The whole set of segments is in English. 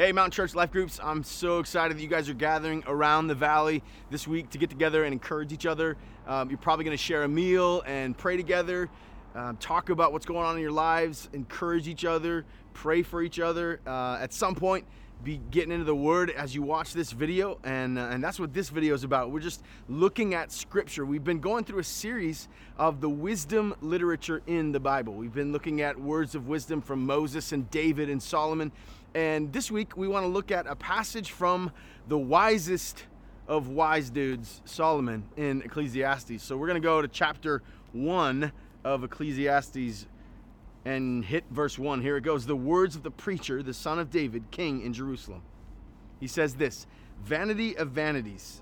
Hey, Mountain Church Life Groups, I'm so excited that you guys are gathering around the valley this week to get together and encourage each other. You're probably going to share a meal and pray together, talk about what's going on in your lives, encourage each other, pray for each other. At some point, be getting into the Word as you watch this video, and that's what this video is about. We're just looking at Scripture. We've been going through a series of the wisdom literature in the Bible. We've been looking at words of wisdom from Moses and David and Solomon. And this week, we want to look at a passage from the wisest of wise dudes, Solomon, in Ecclesiastes. So we're going to go to chapter 1 of Ecclesiastes and hit verse 1. Here it goes. The words of the preacher, the son of David, king in Jerusalem. He says this: vanity of vanities,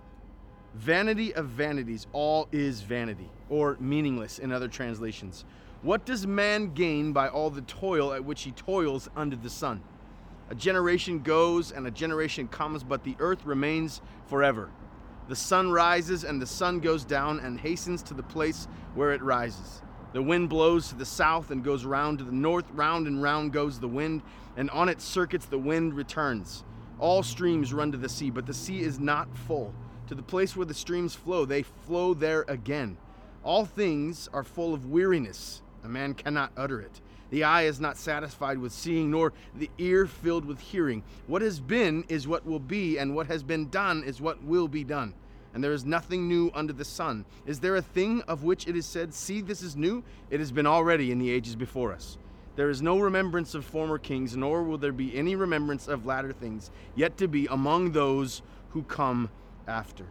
all is vanity, or meaningless in other translations. What does man gain by all the toil at which he toils under the sun? A generation goes and a generation comes, but the earth remains forever. The sun rises and the sun goes down and hastens to the place where it rises. The wind blows to the south and goes round to the north. Round and round goes the wind, and on its circuits the wind returns. All streams run to the sea, but the sea is not full. To the place where the streams flow, they flow there again. All things are full of weariness. A man cannot utter it. The eye is not satisfied with seeing, nor the ear filled with hearing. What has been is what will be, and what has been done is what will be done. And there is nothing new under the sun. Is there a thing of which it is said, see, this is new? It has been already in the ages before us. There is no remembrance of former kings, nor will there be any remembrance of latter things, yet to be among those who come after.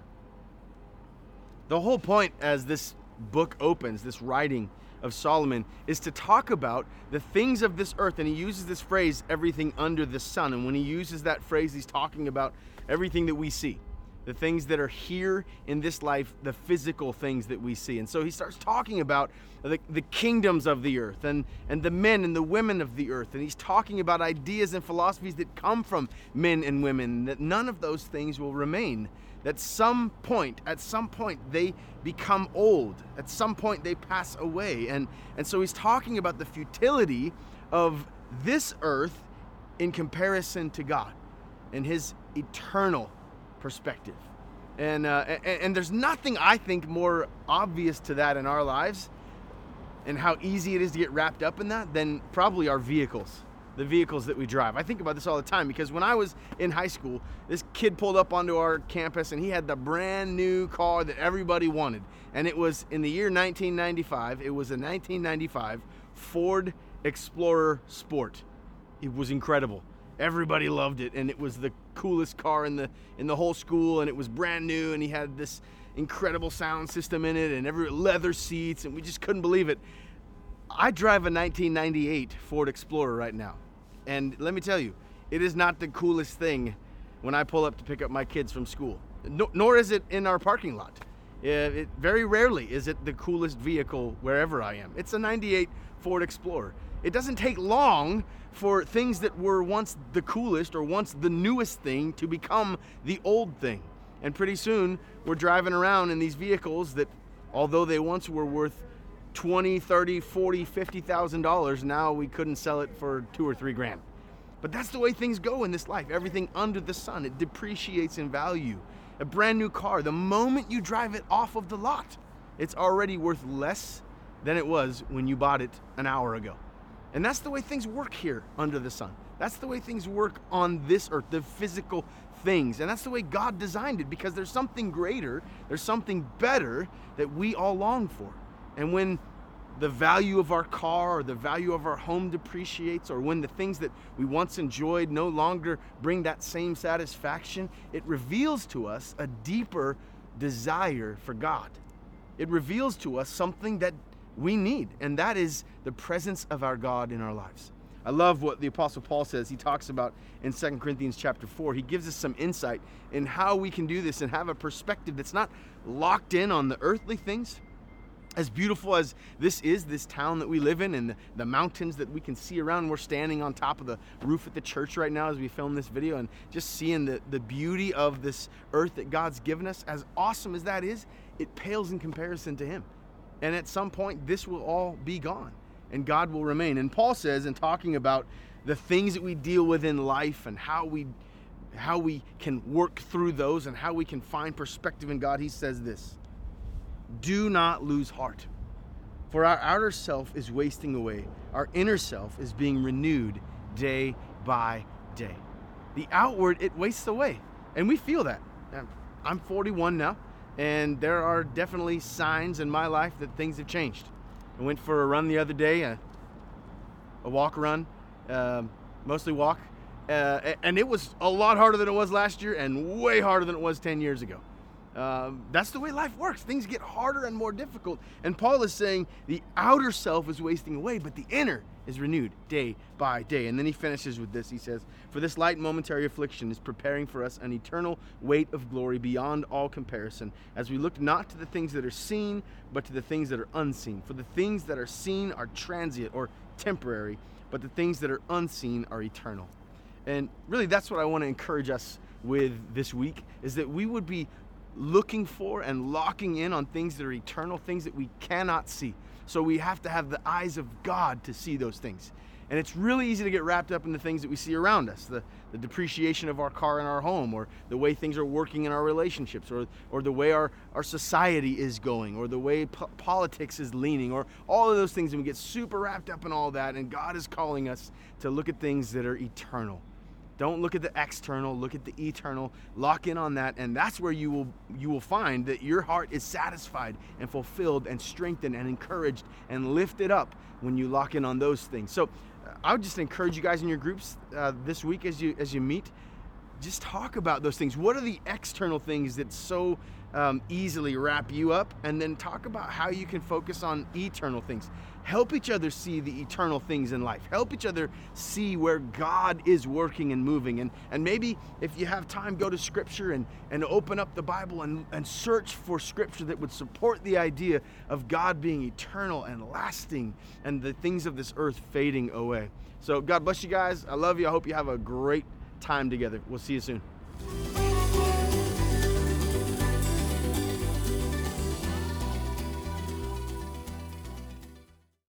The whole point as this book opens, this writing of Solomon, is to talk about the things of this earth. And he uses this phrase, everything under the sun. And when he uses that phrase, he's talking about everything that we see, the things that are here in this life, the physical things that we see. And so he starts talking about the kingdoms of the earth and the men and the women of the earth. And he's talking about ideas and philosophies that come from men and women, that none of those things will remain. At some point, they become old. At some point, they pass away. And so he's talking about the futility of this earth in comparison to God and his eternal perspective. And there's nothing, I think, more obvious to that in our lives and how easy it is to get wrapped up in that than probably our vehicles. The vehicles that we drive. I think about this all the time because when I was in high school, this kid pulled up onto our campus and he had the brand new car that everybody wanted. And it was in the year 1995. It was a 1995 Ford Explorer Sport. It was incredible. Everybody loved it, and it was the coolest car in the whole school, and it was brand new, and he had this incredible sound system in it and every leather seats, and we just couldn't believe it. I drive a 1998 Ford Explorer right now. And let me tell you, it is not the coolest thing when I pull up to pick up my kids from school. Nor is it in our parking lot. Very rarely is it the coolest vehicle wherever I am. It's a 98 Ford Explorer. It doesn't take long for things that were once the coolest or once the newest thing to become the old thing. And pretty soon, we're driving around in these vehicles that, although they once were worth $20, $30, $40, $50,000, now we couldn't sell it for $2 or $3 grand. But that's the way things go in this life. Everything under the sun, it depreciates in value. A brand new car, the moment you drive it off of the lot, it's already worth less than it was when you bought it an hour ago. And that's the way things work here under the sun. That's the way things work on this earth, the physical things. And that's the way God designed it, because there's something greater, there's something better that we all long for. And when the value of our car or the value of our home depreciates, or when the things that we once enjoyed no longer bring that same satisfaction, it reveals to us a deeper desire for God. It reveals to us something that we need, and that is the presence of our God in our lives. I love what the Apostle Paul says. He talks about in 2 Corinthians chapter 4. He gives us some insight in how we can do this and have a perspective that's not locked in on the earthly things. As beautiful as this is, this town that we live in, and the mountains that we can see around. We're standing on top of the roof at the church right now as we film this video, and just seeing the beauty of this earth that God's given us. As awesome as that is, it pales in comparison to Him. And at some point, this will all be gone, and God will remain. And Paul says, in talking about the things that we deal with in life and how we can work through those and how we can find perspective in God, he says this: do not lose heart, for our outer self is wasting away. Our inner self is being renewed day by day. The outward, it wastes away, and we feel that. I'm 41 now, and there are definitely signs in my life that things have changed. I went for a run the other day, a walk run, mostly walk, and it was a lot harder than it was last year and way harder than it was 10 years ago. That's the way life works. Things get harder and more difficult. And Paul is saying the outer self is wasting away, but the inner is renewed day by day. And then he finishes with this. He says, for this light momentary affliction is preparing for us an eternal weight of glory beyond all comparison, as we look not to the things that are seen, but to the things that are unseen. For the things that are seen are transient or temporary, but the things that are unseen are eternal. And really, that's what I want to encourage us with this week, is that we would be looking for and locking in on things that are eternal, things that we cannot see. So we have to have the eyes of God to see those things. And it's really easy to get wrapped up in the things that we see around us, the depreciation of our car and our home, or the way things are working in our relationships, or the way our society is going, or the way politics is leaning, or all of those things. And we get super wrapped up in all that, and God is calling us to look at things that are eternal. Don't look at the external, look at the eternal, lock in on that, and that's where you will find that your heart is satisfied and fulfilled and strengthened and encouraged and lifted up when you lock in on those things. So I would just encourage you guys in your groups this week as you meet, just talk about those things. What are the external things that so easily wrap you up? And then talk about how you can focus on eternal things. Help each other see the eternal things in life. Help each other see where God is working and moving. And maybe if you have time, go to Scripture and open up the Bible and search for Scripture that would support the idea of God being eternal and lasting and the things of this earth fading away. So God bless you guys. I love you. I hope you have a great time together. We'll see you soon.